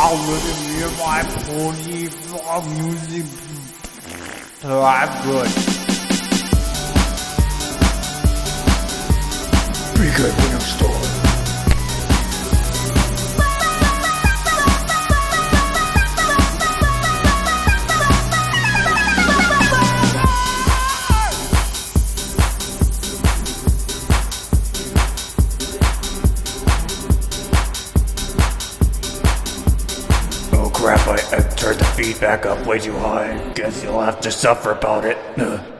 downloading me and my pony music. So I'm good. Be good when I'm stolen. Oh crap, I turned the feed back up way too high. Guess you'll have to suffer about it.